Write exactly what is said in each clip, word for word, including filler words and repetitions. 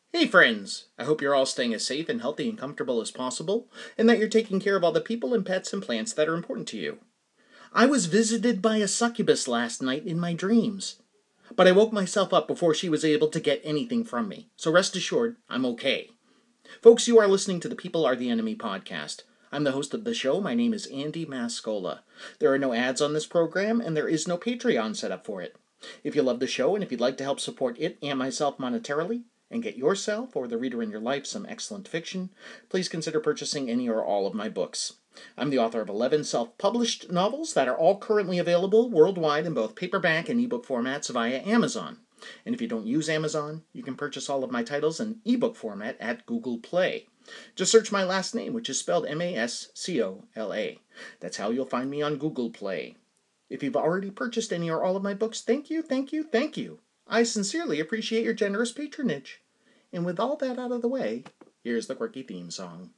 Hey friends! I hope you're all staying as safe and healthy and comfortable as possible, and that you're taking care of all the people and pets and plants that are important to you. I was visited by a succubus last night in my dreams, but I woke myself up before she was able to get anything from me, so rest assured, I'm okay. Folks, you are listening to the People Are the Enemy podcast. I'm the host of the show. My name is Andy Mascola. There are no ads on this program, and there is no Patreon set up for it. If you love the show, and if you'd like to help support it and myself monetarily, and get yourself or the reader in your life some excellent fiction, please consider purchasing any or all of my books. I'm the author of eleven self-published novels that are all currently available worldwide in both paperback and ebook formats via Amazon. And if you don't use Amazon, you can purchase all of my titles in ebook format at Google Play. Just search my last name, which is spelled M A S C O L A. That's how you'll find me on Google Play. If you've already purchased any or all of my books, thank you, thank you, thank you. I sincerely appreciate your generous patronage. And with all that out of the way, here's the quirky theme song.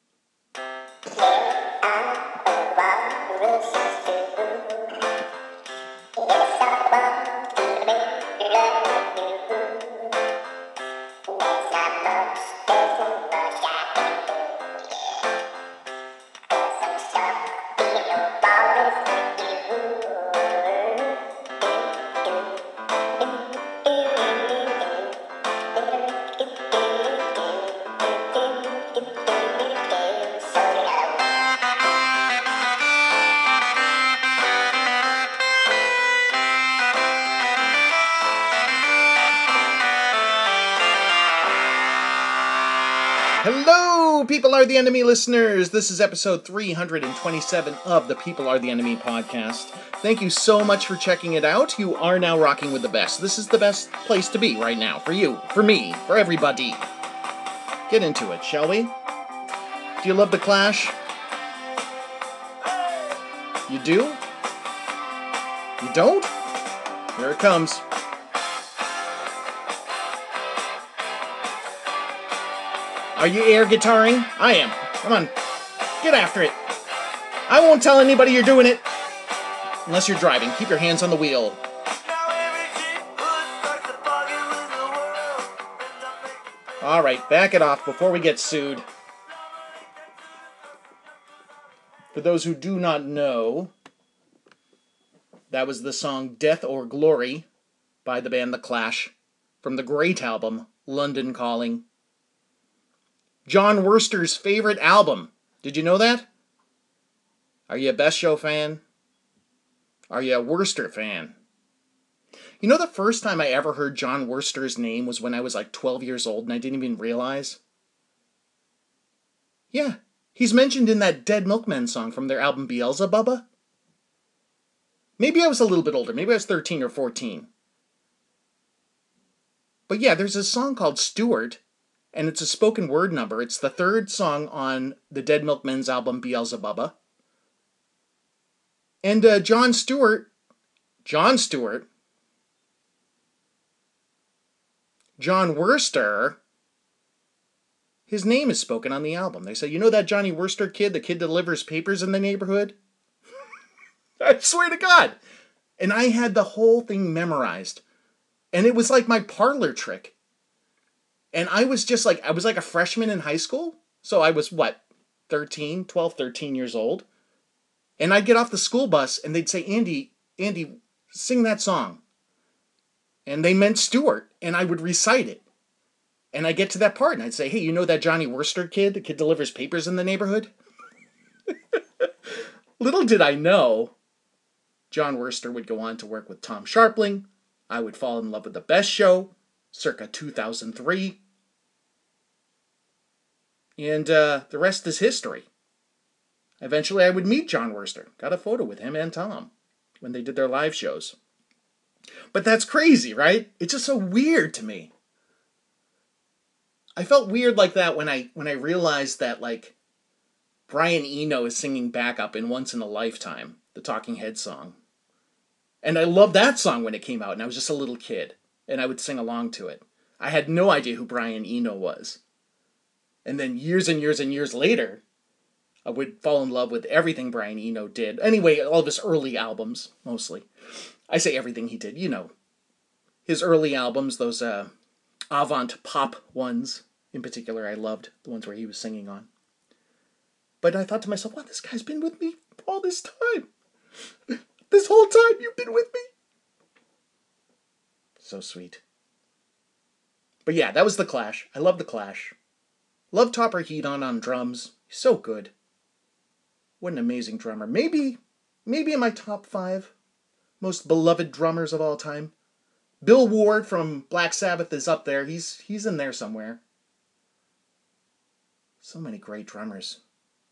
Hello, People Are the Enemy listeners! This is episode three hundred twenty-seven of the People Are the Enemy podcast. Thank you so much for checking it out. You are now rocking with the best. This is the best place to be right now. For you, for me, for everybody. Get into it, shall we? Do you love The Clash? You do? You don't? Here it comes. Are you air guitaring? I am. Come on. Get after it. I won't tell anybody you're doing it. Unless you're driving. Keep your hands on the wheel. Alright, back it off before we get sued. For those who do not know, that was the song Death or Glory by the band The Clash from the great album London Calling. Jon Wurster's favorite album. Did you know that? Are you a Best Show fan? Are you a Wurster fan? You know the first time I ever heard Jon Wurster's name was when I was like twelve years old and I didn't even realize? Yeah, he's mentioned in that Dead Milkmen song from their album Beelzebubba. Maybe I was a little bit older. Maybe I was thirteen or fourteen. But yeah, there's a song called Stewart. And it's a spoken word number. It's the third song on the Dead Milkmen's album Beelzebubba. And uh, Jon Stewart, Jon Stewart, Jon Wurster, his name is spoken on the album. They say, you know that Johnny Wurster kid, the kid that delivers papers in the neighborhood? I swear to God. And I had the whole thing memorized. And it was like my parlor trick. And I was just like, I was like a freshman in high school. So I was, what, thirteen, twelve, thirteen years old. And I'd get off the school bus and they'd say, Andy, Andy, sing that song. And they meant Stewart. And I would recite it. And I'd get to that part and I'd say, hey, you know that Johnny Wurster kid? The kid delivers papers in the neighborhood? Little did I know, Jon Wurster would go on to work with Tom Sharpling. I would fall in love with The Best Show. Circa two thousand three. And uh, the rest is history. Eventually I would meet Jon Wurster. Got a photo with him and Tom when they did their live shows. But that's crazy, right? It's just so weird to me. I felt weird like that when I when I realized that, like, Brian Eno is singing backup in Once in a Lifetime, the Talking Heads song. And I loved that song when it came out, and I was just a little kid. And I would sing along to it. I had no idea who Brian Eno was. And then years and years and years later, I would fall in love with everything Brian Eno did. Anyway, all of his early albums, mostly. I say everything he did, you know. His early albums, those uh, avant pop ones. in particular I loved, the ones where he was singing on. But I thought to myself, wow, this guy's been with me all this time. This whole time you've been with me. So sweet. But yeah, that was The Clash. I love The Clash. Love Topper Headon on drums. He's so good. What an amazing drummer. Maybe, maybe in my top five most beloved drummers of all time. Bill Ward from Black Sabbath is up there. He's he's in there somewhere. So many great drummers.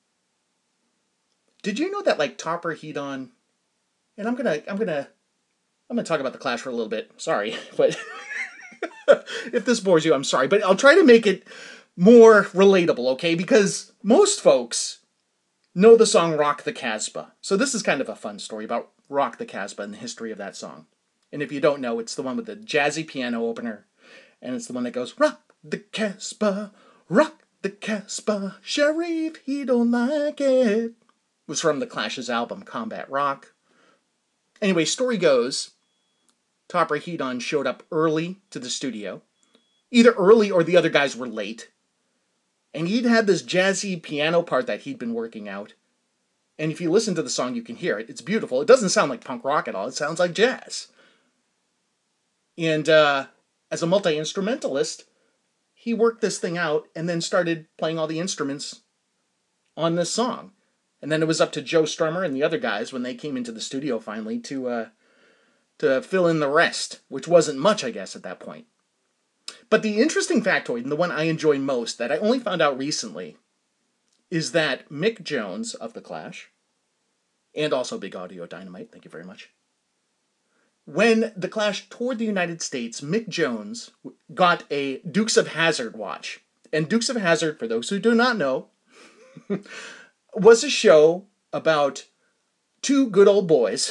Did you know that like Topper Headon, and I'm gonna I'm gonna I'm gonna talk about The Clash for a little bit. Sorry, but if this bores you, I'm sorry, but I'll try to make it more relatable, okay? Because most folks know the song Rock the Casbah. So this is kind of a fun story about Rock the Casbah and the history of that song. And if you don't know, it's the one with the jazzy piano opener. And it's the one that goes, rock the Casbah, rock the Casbah, Sheriff, he don't like it. It was from the Clash's album, Combat Rock. Anyway, story goes, Topper Headon showed up early to the studio. Either early or the other guys were late. And he'd had this jazzy piano part that he'd been working out. And if you listen to the song, you can hear it. It's beautiful. It doesn't sound like punk rock at all. It sounds like jazz. And uh, as a multi-instrumentalist, he worked this thing out and then started playing all the instruments on this song. And then it was up to Joe Strummer and the other guys when they came into the studio finally to uh, to fill in the rest, which wasn't much, I guess, at that point. But the interesting factoid, and the one I enjoy most, that I only found out recently, is that Mick Jones of The Clash, and also Big Audio Dynamite, thank you very much, when The Clash toured the United States, Mick Jones got a Dukes of Hazzard watch. And Dukes of Hazzard, for those who do not know, was a show about two good old boys.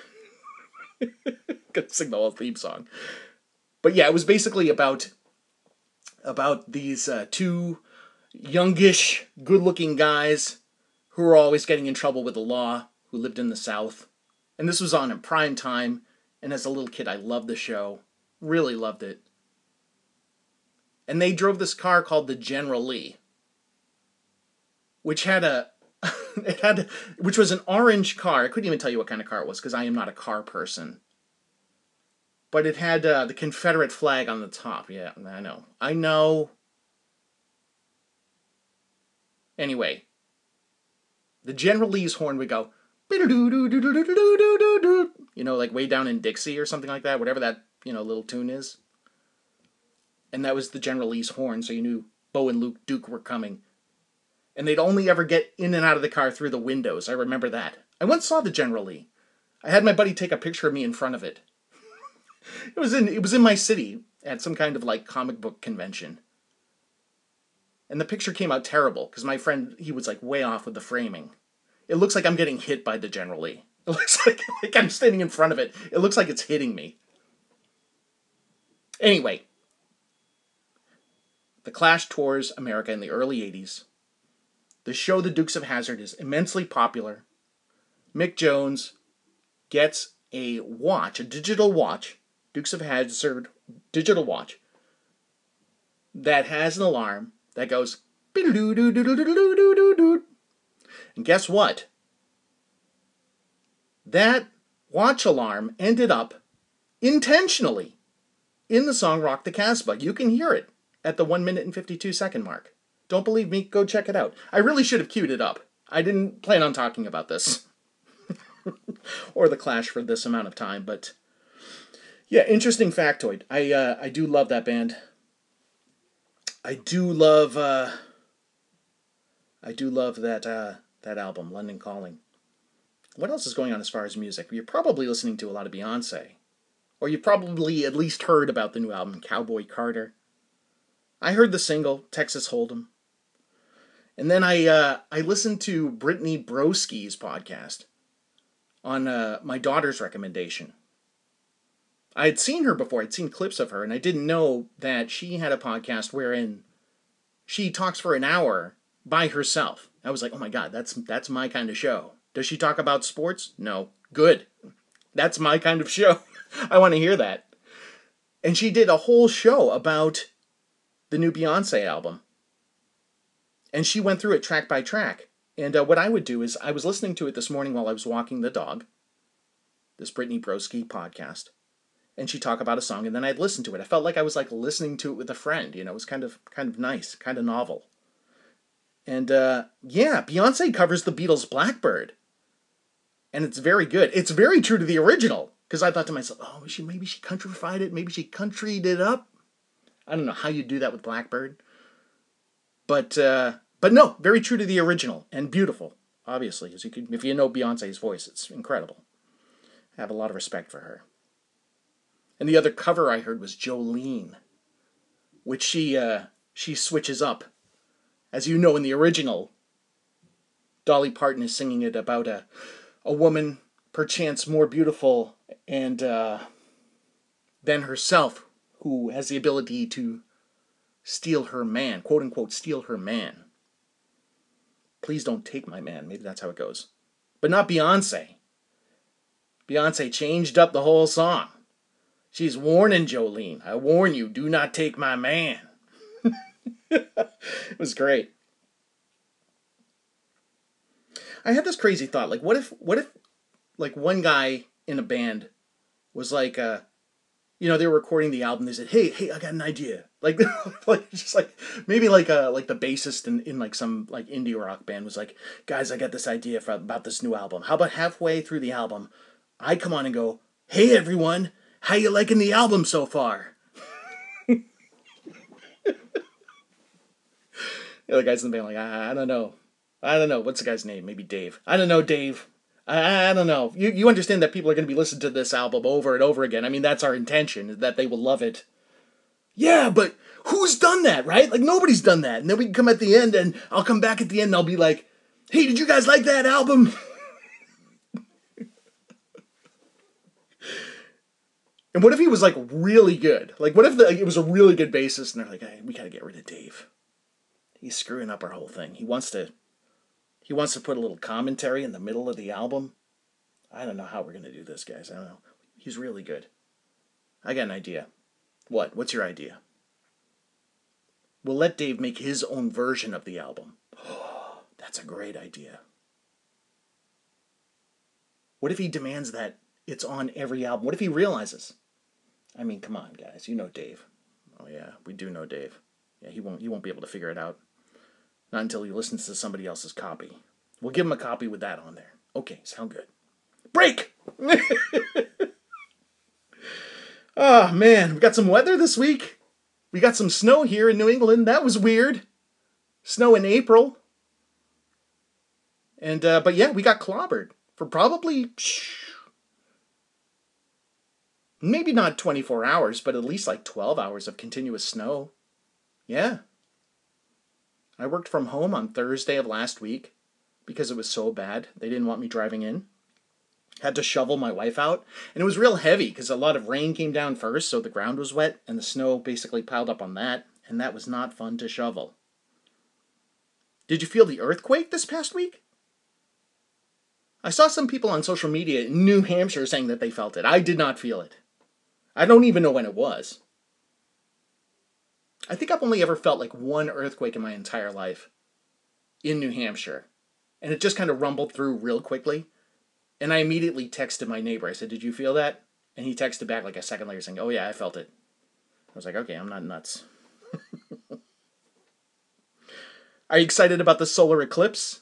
Gonna sing the whole theme song. But yeah, it was basically about about these uh, two youngish, good-looking guys who were always getting in trouble with the law, who lived in the South. And this was on in prime time, and as a little kid, I loved the show. Really loved it. And they drove this car called the General Lee, which had a, it had, which was an orange car. I couldn't even tell you what kind of car it was, because I am not a car person. But it had uh, the Confederate flag on the top. Yeah, I know. I know. Anyway, the General Lee's horn would go, you know, like way down in Dixie or something like that, whatever that, you know, little tune is. And that was the General Lee's horn, so you knew Bo and Luke Duke were coming. And they'd only ever get in and out of the car through the windows. I remember that. I once saw the General Lee. I had my buddy take a picture of me in front of it. It was in it was in my city at some kind of like comic book convention. And the picture came out terrible because my friend, he was like way off with the framing. It looks like I'm getting hit by the General Lee. It looks like, like I'm standing in front of it. It looks like it's hitting me. Anyway, The Clash tours America in the early eighties. The show The Dukes of Hazzard is immensely popular. Mick Jones gets a watch, a digital watch, Dukes of Hazzard digital watch, that has an alarm that goes, and guess what? That watch alarm ended up intentionally in the song Rock the Casbah. You can hear it at the one minute and fifty-two second mark. Don't believe me? Go check it out. I really should have queued it up. I didn't plan on talking about this. Or The Clash for this amount of time, but yeah, interesting factoid. I uh, I do love that band. I do love uh, I do love that uh, that album, London Calling. What else is going on as far as music? You're probably listening to a lot of Beyonce, or you've probably at least heard about the new album, Cowboy Carter. I heard the single, Texas Hold'em. And then I uh, I listened to Brittany Broski's podcast on uh, my daughter's recommendation. I had seen her before. I'd seen clips of her, and I didn't know that she had a podcast wherein she talks for an hour by herself. I was like, oh my God, that's that's my kind of show. Does she talk about sports? No. Good. That's my kind of show. I want to hear that. And she did a whole show about the new Beyonce album. And she went through it track by track. And uh, what I would do is, I was listening to it this morning while I was walking the dog, this Brittany Broski podcast, and she'd talk about a song, and then I'd listen to it. I felt like I was like listening to it with a friend, you know, it was kind of kind of nice, kind of novel. And uh, yeah, Beyonce covers the Beatles' Blackbird. And it's very good. It's very true to the original. Because I thought to myself, oh, she maybe she countrified it, maybe she countryed it up. I don't know how you do that with Blackbird. But uh, but no, very true to the original and beautiful, obviously. As you could, if you know Beyonce's voice, it's incredible. I have a lot of respect for her. And the other cover I heard was Jolene, which she uh, she switches up. As you know, in the original, Dolly Parton is singing it about a a woman perchance more beautiful and uh, than herself, who has the ability to steal her man, quote unquote, steal her man. Please don't take my man. Maybe that's how it goes. But not Beyonce. Beyonce changed up the whole song. She's warning Jolene. I warn you, do not take my man. It was great. I had this crazy thought. Like, what if, what if, like, one guy in a band was like, uh, you know, they were recording the album. They said, "Hey, hey, I got an idea." Like, like just like maybe like a like the bassist in, in like some like indie rock band was like, "Guys, I got this idea for, about this new album. How about halfway through the album, I come on and go, 'Hey, everyone, how you liking the album so far?'" The other guys in the band like, I, I don't know. I don't know. What's the guy's name? Maybe Dave. I don't know, Dave. I, I don't know. You you understand that people are going to be listening to this album over and over again. I mean, that's our intention, that they will love it. Yeah, but who's done that, right? Like, nobody's done that. And then we can come at the end, and I'll come back at the end, and I'll be like, "Hey, did you guys like that album?" And what if he was, like, really good? Like, what if the, like, it was a really good bassist, and they're like, "Hey, we got to get rid of Dave. He's screwing up our whole thing. He wants to... He wants to put a little commentary in the middle of the album. I don't know how we're going to do this, guys. I don't know. He's really good. I got an idea. What? What's your idea? We'll let Dave make his own version of the album. Oh, that's a great idea. What if he demands that it's on every album? What if he realizes? I mean, come on, guys. You know Dave. Oh, yeah. We do know Dave. Yeah, he won't, he won't be able to figure it out. Not until he listens to somebody else's copy. We'll give him a copy with that on there. Okay, sound good. Break! Oh, man. We got some weather this week. We got some snow here in New England. That was weird. Snow in April. And, uh, but yeah, we got clobbered for probably, maybe not twenty-four hours, but at least like twelve hours of continuous snow. Yeah. I worked from home on Thursday of last week because it was so bad. They didn't want me driving in. Had to shovel my wife out. And it was real heavy because a lot of rain came down first, so the ground was wet, and the snow basically piled up on that, and that was not fun to shovel. Did you feel the earthquake this past week? I saw some people on social media in New Hampshire saying that they felt it. I did not feel it. I don't even know when it was. I think I've only ever felt like one earthquake in my entire life in New Hampshire. And it just kind of rumbled through real quickly. And I immediately texted my neighbor. I said, "Did you feel that?" And he texted back like a second later saying, "Oh yeah, I felt it." I was like, okay, I'm not nuts. Are you excited about the solar eclipse?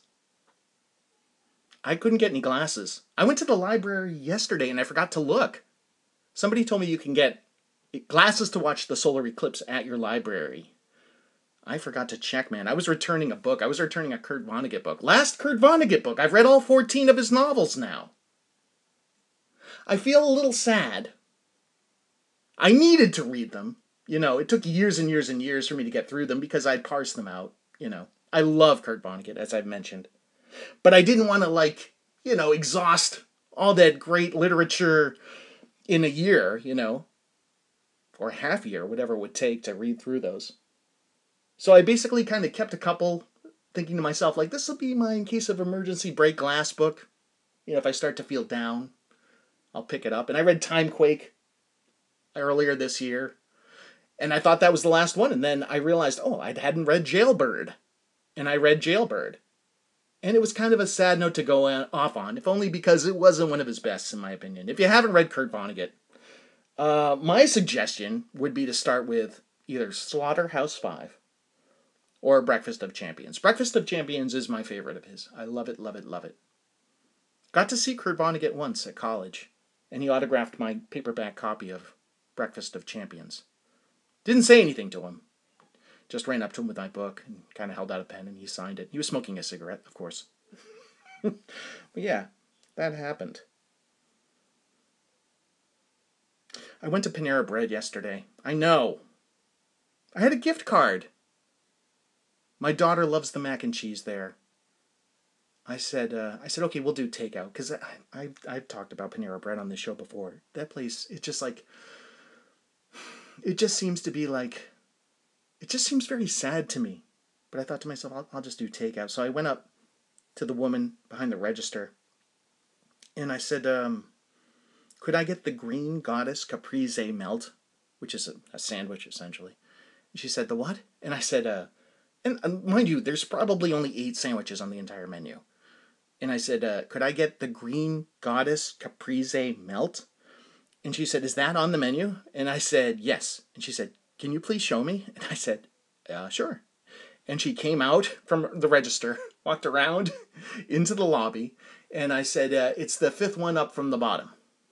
I couldn't get any glasses. I went to the library yesterday and I forgot to look. Somebody told me you can get glasses to watch the solar eclipse at your library. I forgot to check, man. I was returning a book. I was returning a Kurt Vonnegut book. Last Kurt Vonnegut book. I've read all fourteen of his novels now. I feel a little sad. I needed to read them. You know, it took years and years and years for me to get through them because I'd parsed them out. You know, I love Kurt Vonnegut, as I've mentioned. But I didn't want to, like, you know, exhaust all that great literature in a year, you know, or half a year, whatever it would take to read through those. So I basically kind of kept a couple, thinking to myself, like, this will be my in case of emergency break glass book. You know, if I start to feel down, I'll pick it up. And I read Timequake earlier this year. And I thought that was the last one, and then I realized, oh, I hadn't read Jailbird. And I read Jailbird. And it was kind of a sad note to go off on, if only because it wasn't one of his best, in my opinion. If you haven't read Kurt Vonnegut, uh, my suggestion would be to start with either Slaughterhouse-Five or Breakfast of Champions. Breakfast of Champions is my favorite of his. I love it, love it, love it. Got to see Kurt Vonnegut once at college, and he autographed my paperback copy of Breakfast of Champions. Didn't say anything to him. Just ran up to him with my book and kind of held out a pen and he signed it. He was smoking a cigarette, of course. But yeah, that happened. I went to Panera Bread yesterday. I know. I had a gift card. My daughter loves the mac and cheese there. I said, uh, I said, okay, we'll do takeout. Because I, I, I've talked about Panera Bread on this show before. That place, it's just like, it just seems to be like, it just seems very sad to me. But I thought to myself, I'll, I'll just do takeout. So I went up to the woman behind the register. And I said, um, could I get the Green Goddess Caprese Melt? Which is a, a sandwich, essentially. And she said, the what? And I said, uh, and uh, mind you, there's probably only eight sandwiches on the entire menu. And I said, uh, could I get the Green Goddess Caprese Melt? And she said, is that on the menu? And I said, yes. And she said, can you please show me? And I said, uh, sure. And she came out from the register, walked around into the lobby, and I said, uh, it's the fifth one up from the bottom.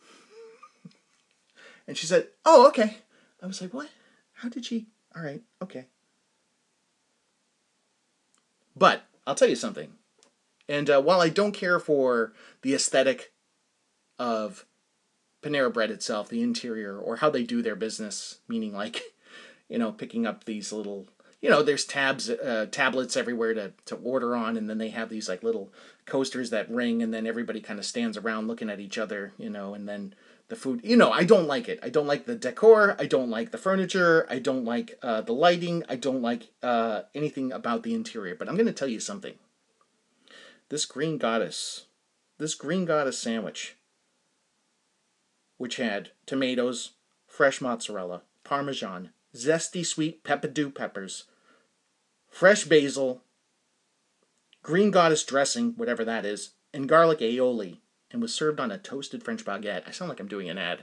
And she said, oh, okay. I was like, what? How did she? All right, okay. But I'll tell you something. And uh, while I don't care for the aesthetic of Panera Bread itself, the interior, or how they do their business, meaning like, you know, picking up these little, you know, there's tabs, uh, tablets everywhere to, to order on, and then they have these like little coasters that ring, and then everybody kind of stands around looking at each other, you know, and then the food, you know, I don't like it. I don't like the decor. I don't like the furniture. I don't like uh, the lighting. I don't like uh, anything about the interior. But I'm going to tell you something. This Green Goddess, this Green Goddess sandwich, which had tomatoes, fresh mozzarella, Parmesan, zesty sweet peppadew peppers, fresh basil, Green Goddess dressing, whatever that is, and garlic aioli, and was served on a toasted French baguette. I sound like I'm doing an ad.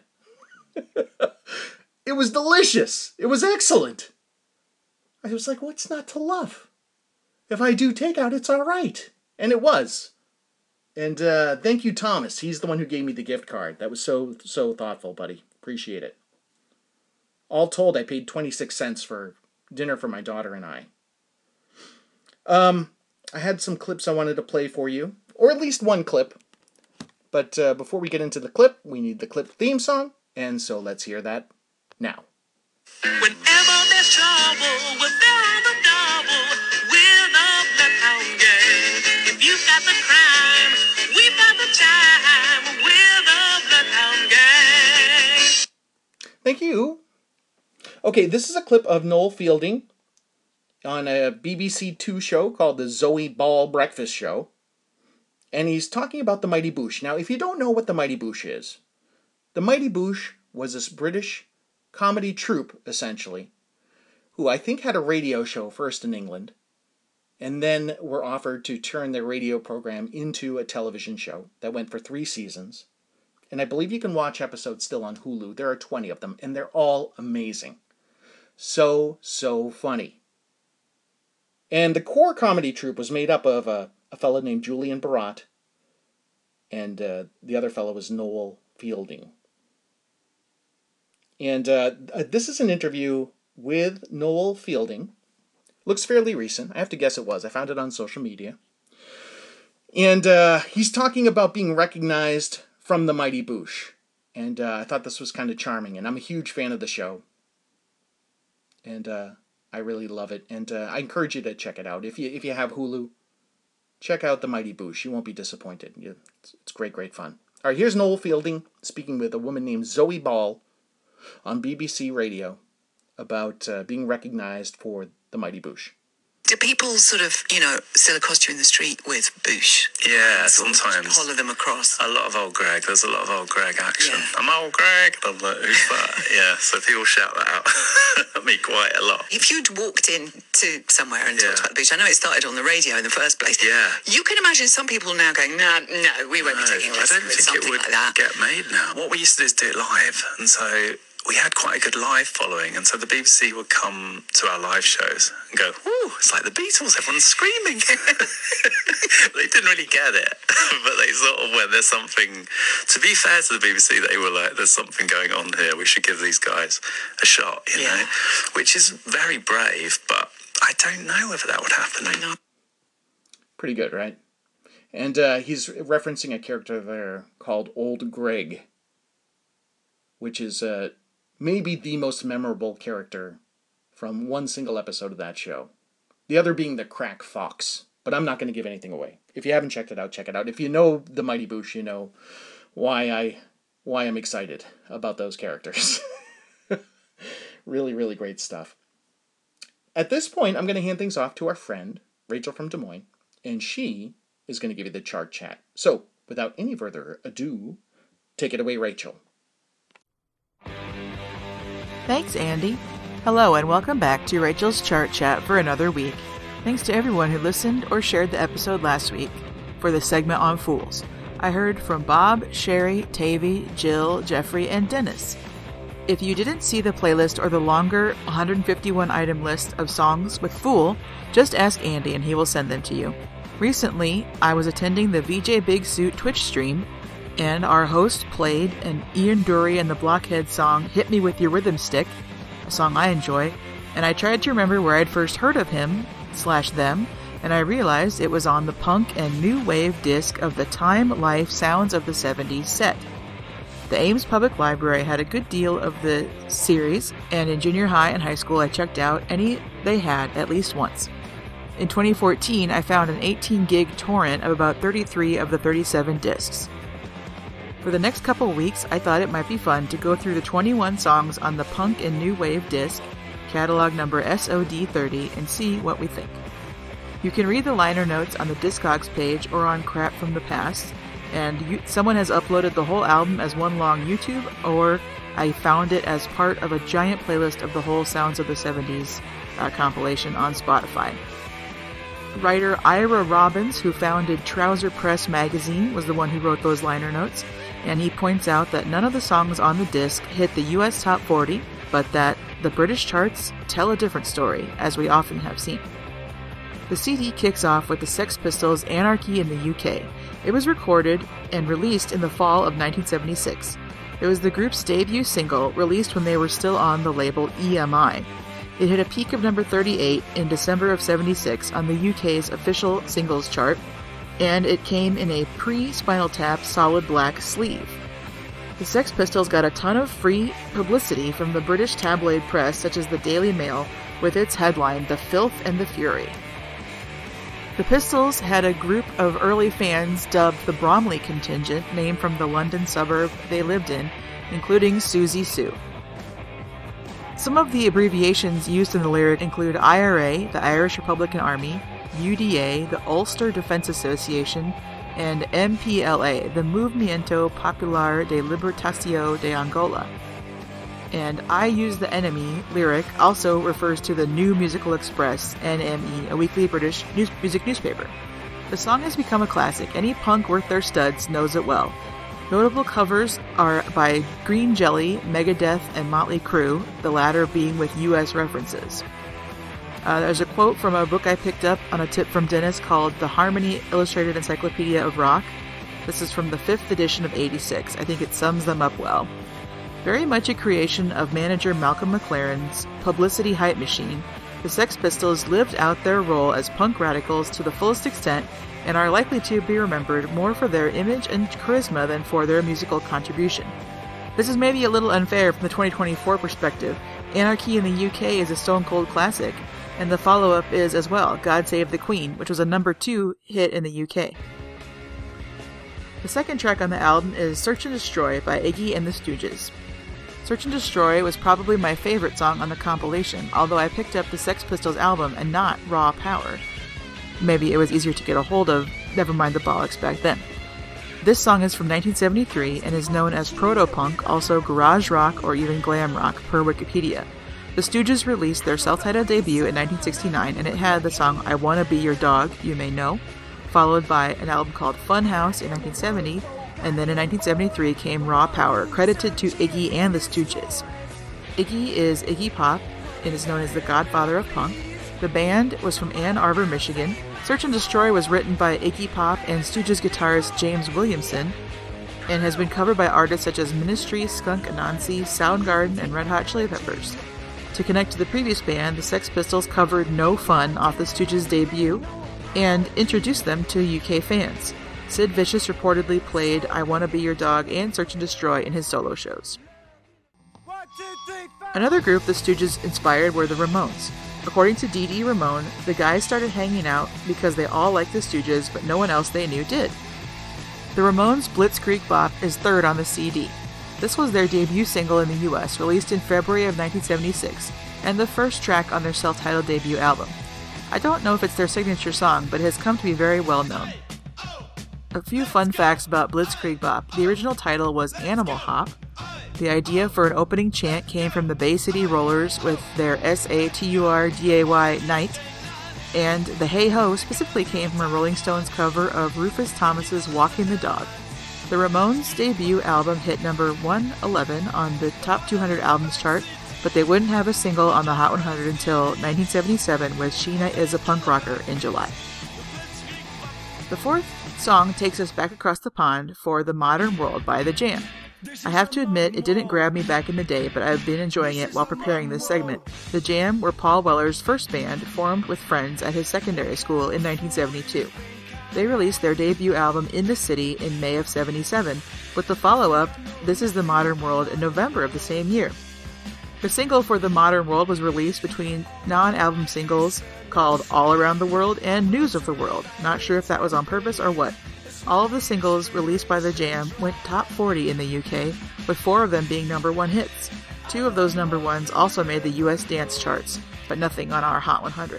It was delicious. It was excellent. I was like, what's not to love? If I do takeout, it's all right. And it was. And uh, thank you, Thomas. He's the one who gave me the gift card. That was so, so thoughtful, buddy. Appreciate it. All told, I paid twenty-six cents for dinner for my daughter and I. Um, I had some clips I wanted to play for you. Or at least one clip. But uh, before we get into the clip, we need the clip theme song. And so let's hear that now. Whenever there's trouble, we're there on the double with a bloodhound gang. If you've got the crime, we've got the time with a bloodhound gang. Thank you. Okay, this is a clip of Noel Fielding on a B B C Two show called the Zoe Ball Breakfast Show. And he's talking about the Mighty Boosh. Now, if you don't know what the Mighty Boosh is, the Mighty Boosh was this British comedy troupe, essentially, who I think had a radio show first in England, and then were offered to turn their radio program into a television show that went for three seasons. And I believe you can watch episodes still on Hulu. There are twenty of them, and they're all amazing. So, so funny. And the core comedy troupe was made up of a, a fellow named Julian Barat, and uh, the other fellow was Noel Fielding. And uh, this is an interview with Noel Fielding. Looks fairly recent. I have to guess it was. I found it on social media. And uh, he's talking about being recognized from the Mighty Boosh. And uh, I thought this was kind of charming. And I'm a huge fan of the show. And uh, I really love it. And uh, I encourage you to check it out. If you if you have Hulu, check out the Mighty Boosh. You won't be disappointed. It's, it's great, great fun. All right, here's Noel Fielding speaking with a woman named Zoe Ball on B B C Radio about uh, being recognized for the Mighty Boosh. Do people sort of, you know, still accost you in the street with boosh? Yeah, Sort of sometimes. Holler them across. A lot of old Greg. There's a lot of old Greg action. Yeah. I'm old Greg. I'm like, who's that? Yeah, so people shout that out at me quite a lot. If you'd walked in to somewhere and Yeah. talked about the boosh, I know it started on the radio in the first place. Yeah. You can imagine some people now going, nah, no, we won't No, be taking I risks don't with think it something would like that. get made now. What we used to do is do it live, and so we had quite a good live following, and so the B B C would come to our live shows and go, "Ooh, it's like the Beatles, everyone's screaming." They didn't really get it, but they sort of went, "There's something." To be fair to the B B C, they were like, "There's something going on here. We should give these guys a shot," you Yeah. know, which is very brave, but I don't know whether that would happen. I know. Pretty good, right? And uh, he's referencing a character there called Old Greg, which is uh, maybe the most memorable character from one single episode of that show. The other being the Crack Fox. But I'm not going to give anything away. If you haven't checked it out, check it out. If you know the Mighty Boosh, you know why I why I'm excited about those characters. Really, really great stuff. At this point, I'm going to hand things off to our friend, Rachel from Des Moines, and she is going to give you the chart chat. So, without any further ado, take it away, Rachel. Thanks, Andy. Hello, and welcome back to Rachel's Chart Chat for another week. Thanks to everyone who listened or shared the episode last week for the segment on Fools. I heard from Bob, Sherry, Tavy, Jill, Jeffrey, and Dennis. If you didn't see the playlist or the longer one hundred fifty-one item list of songs with Fool, just ask Andy and he will send them to you. Recently, I was attending the V J Big Suit Twitch stream, and our host played an Ian Dury and the Blockhead song Hit Me With Your Rhythm Stick, a song I enjoy, and I tried to remember where I'd first heard of him, slash them, and I realized it was on the punk and new wave disc of the Time Life Sounds of the seventies set. The Ames Public Library had a good deal of the series, and in junior high and high school I checked out any they had at least once. In twenty fourteen, I found an eighteen gig torrent of about thirty-three of the thirty-seven discs. For the next couple weeks, I thought it might be fun to go through the twenty-one songs on the punk and new wave disc, catalog number S O D thirty, and see what we think. You can read the liner notes on the Discogs page or on Crap from the Past, and you, someone has uploaded the whole album as one long YouTube, or I found it as part of a giant playlist of the whole Sounds of the seventies uh, compilation on Spotify. Writer Ira Robbins, who founded Trouser Press magazine, was the one who wrote those liner notes, and he points out that none of the songs on the disc hit the U S Top forty, but that the British charts tell a different story, as we often have seen. The C D kicks off with the Sex Pistols' Anarchy in the U K. It was recorded and released in the fall of nineteen seventy-six. It was the group's debut single, released when they were still on the label E M I. It hit a peak of number thirty-eight in December of seventy-six on the U K's official singles chart, and it came in a pre-Spinal Tap solid black sleeve. The Sex Pistols got a ton of free publicity from the British tabloid press, such as the Daily Mail, with its headline, The Filth and the Fury. The Pistols had a group of early fans dubbed the Bromley Contingent, named from the London suburb they lived in, including Susie Sue. Some of the abbreviations used in the lyric include I R A, the Irish Republican Army, U D A, the Ulster Defense Association, and M P L A, the Movimiento Popular de Libertación de Angola. And I Use the Enemy lyric also refers to the New Musical Express, N M E, a weekly British news- music newspaper. The song has become a classic. Any punk worth their studs knows it well. Notable covers are by Green Jelly, Megadeth, and Motley Crue, the latter being with U S references. Uh, there's a quote from a book I picked up on a tip from Dennis called The Harmony Illustrated Encyclopedia of Rock. This is from the fifth edition of eighty-six. I think it sums them up well. Very much a creation of manager Malcolm McLaren's publicity hype machine, the Sex Pistols lived out their role as punk radicals to the fullest extent and are likely to be remembered more for their image and charisma than for their musical contribution. This is maybe a little unfair from the twenty twenty-four perspective. Anarchy in the U K is a stone-cold classic, and the follow-up is as well, God Save the Queen, which was a number two hit in the U K. The second track on the album is Search and Destroy by Iggy and the Stooges. Search and Destroy was probably my favorite song on the compilation, although I picked up the Sex Pistols album and not Raw Power. Maybe it was easier to get a hold of, never mind the bollocks back then. This song is from nineteen seventy-three and is known as proto-punk, also garage rock or even glam rock, per Wikipedia. The Stooges released their self-titled debut in nineteen sixty-nine, and it had the song I Wanna Be Your Dog, You May Know, followed by an album called Funhouse in nineteen seventy, and then in nineteen seventy-three came Raw Power, credited to Iggy and the Stooges. Iggy is Iggy Pop and is known as the godfather of punk. The band was from Ann Arbor, Michigan. Search and Destroy was written by Iggy Pop and Stooges guitarist James Williamson, and has been covered by artists such as Ministry, Skunk Anansi, Soundgarden, and Red Hot Chili Peppers. To connect to the previous band, the Sex Pistols covered No Fun off the Stooges' debut and introduced them to U K fans. Sid Vicious reportedly played I Wanna Be Your Dog and Search and Destroy in his solo shows. Another group the Stooges inspired were the Ramones. According to Dee Dee Ramone, the guys started hanging out because they all liked the Stooges, but no one else they knew did. The Ramones' Blitzkrieg Bop is third on the C D. This was their debut single in the U S, released in February of nineteen seventy-six, and the first track on their self-titled debut album. I don't know if it's their signature song, but it has come to be very well known. A few fun facts about Blitzkrieg Bop. The original title was Animal Hop. The idea for an opening chant came from the Bay City Rollers with their S A T U R D A Y Night, and the Hey Ho specifically came from a Rolling Stones cover of Rufus Thomas's Walking the Dog. The Ramones' debut album hit number one eleven on the Top two hundred Albums chart, but they wouldn't have a single on the Hot one hundred until nineteen seventy-seven with Sheena Is a Punk Rocker in July. The fourth song takes us back across the pond for The Modern World by The Jam. I have to admit, it didn't grab me back in the day, but I've been enjoying it while preparing this segment. The Jam were Paul Weller's first band, formed with friends at his secondary school in nineteen seventy-two. They released their debut album In the City in May of seventy-seven, with the follow-up, This Is the Modern World, in November of the same year. The single for The Modern World was released between non-album singles called All Around the World and News of the World. Not sure if that was on purpose or what. All of the singles released by The Jam went top forty in the U K, with four of them being number one hits. Two of those number ones also made the U S dance charts, but nothing on our Hot one hundred.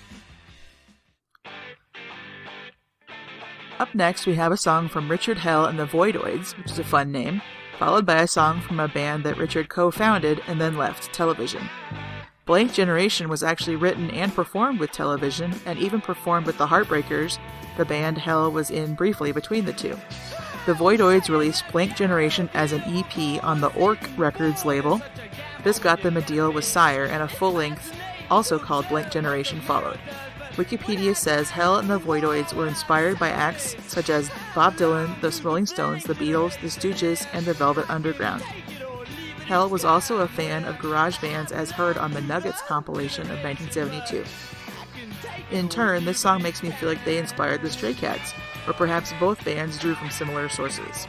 Up next, we have a song from Richard Hell and the Voidoids, which is a fun name, followed by a song from a band that Richard co-founded and then left, Television. Blank Generation was actually written and performed with Television, and even performed with the Heartbreakers, the band Hell was in briefly between the two. The Voidoids released Blank Generation as an E P on the Orc Records label. This got them a deal with Sire, and a full-length, also called Blank Generation, followed. Wikipedia says Hell and the Voidoids were inspired by acts such as Bob Dylan, the Rolling Stones, the Beatles, the Stooges, and the Velvet Underground. Hell was also a fan of garage bands as heard on the Nuggets compilation of nineteen seventy-two. In turn, this song makes me feel like they inspired the Stray Cats, or perhaps both bands drew from similar sources.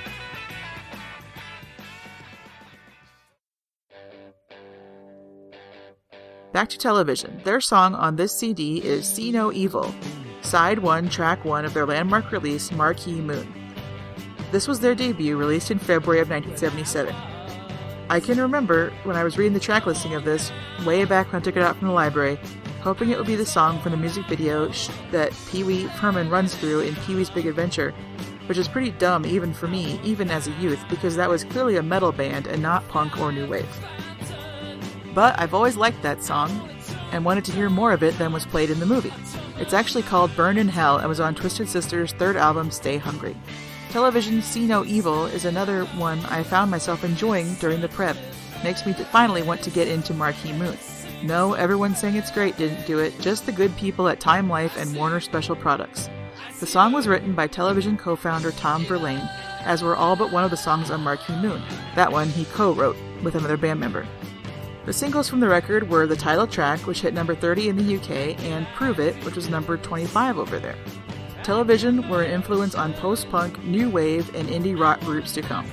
Back to Television. Their song on this C D is See No Evil, Side one, Track one of their landmark release, Marquee Moon. This was their debut, released in February of nineteen seventy-seven. I can remember, when I was reading the track listing of this, way back when I took it out from the library, hoping it would be the song from the music video sh- that Pee-wee Herman runs through in Pee-wee's Big Adventure, which is pretty dumb even for me, even as a youth, because that was clearly a metal band and not punk or new wave. But I've always liked that song, and wanted to hear more of it than was played in the movie. It's actually called Burn in Hell and was on Twisted Sister's third album, Stay Hungry. Television's See No Evil is another one I found myself enjoying during the prep. Makes me finally want to get into Marquee Moon. No, everyone saying it's great didn't do it, just the good people at Time Life and Warner Special Products. The song was written by Television co-founder Tom Verlaine, as were all but one of the songs on Marquee Moon. That one he co-wrote with another band member. The singles from the record were the title track, which hit number thirty in the U K, and Prove It, which was number twenty-five over there. Television were an influence on post-punk, new wave, and indie rock groups to come.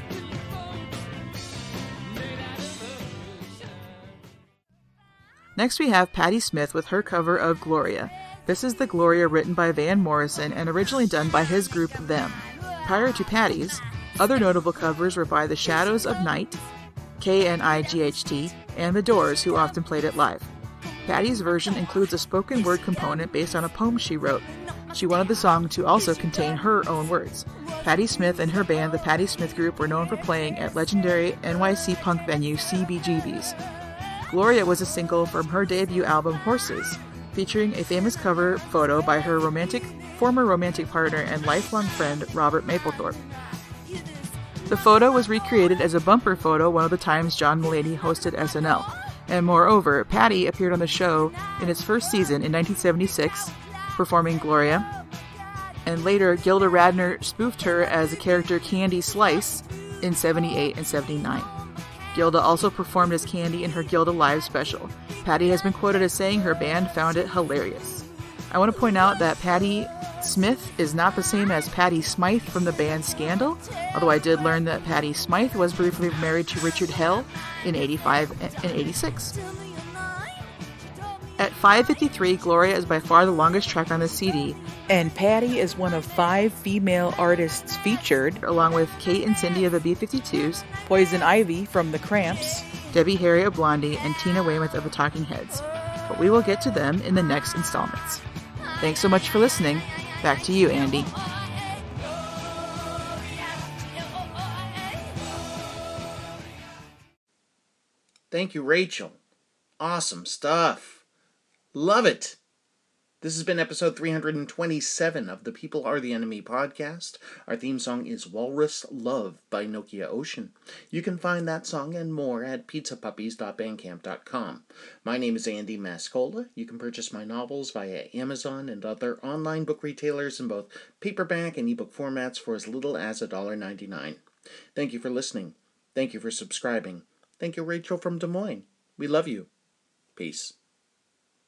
Next we have Patti Smith with her cover of Gloria. This is the Gloria written by Van Morrison and originally done by his group Them. Prior to Patti's, other notable covers were by The Shadows of Night, K N I G H T, and The Doors, who often played it live. Patty's version includes a spoken word component based on a poem she wrote. She wanted the song to also contain her own words. Patti Smith and her band, the Patti Smith Group, were known for playing at legendary N Y C punk venue C B G B's. Gloria was a single from her debut album Horses, featuring a famous cover photo by her romantic, former romantic partner and lifelong friend Robert Mapplethorpe. The photo was recreated as a bumper photo one of the times John Mulaney hosted S N L, and moreover, Patti appeared on the show in its first season in nineteen seventy-six, performing Gloria, and later Gilda Radner spoofed her as the character Candy Slice in seventy-eight and seventy-nine. Gilda also performed as Candy in her Gilda Live special. Patti has been quoted as saying her band found it hilarious. I want to point out that Patti Smith is not the same as Patti Smythe from the band Scandal, although I did learn that Patti Smythe was briefly married to Richard Hell in eighty-five and eighty-six. At five fifty-three, Gloria is by far the longest track on the C D, and Patti is one of five female artists featured, along with Kate and Cindy of the B fifty-twos, Poison Ivy from The Cramps, Debbie Harry of Blondie, and Tina Weymouth of the Talking Heads. But we will get to them in the next installments. Thanks so much for listening. Back to you, Andy. Thank you, Rachel. Awesome stuff. Love it. This has been episode three hundred twenty-seven of the People Are the Enemy podcast. Our theme song is Walrus Love by Nokia Ocean. You can find that song and more at pizza puppies dot bandcamp dot com. My name is Andy Mascola. You can purchase my novels via Amazon and other online book retailers in both paperback and ebook formats for as little as one dollar and ninety-nine cents. Thank you for listening. Thank you for subscribing. Thank you, Rachel from Des Moines. We love you. Peace.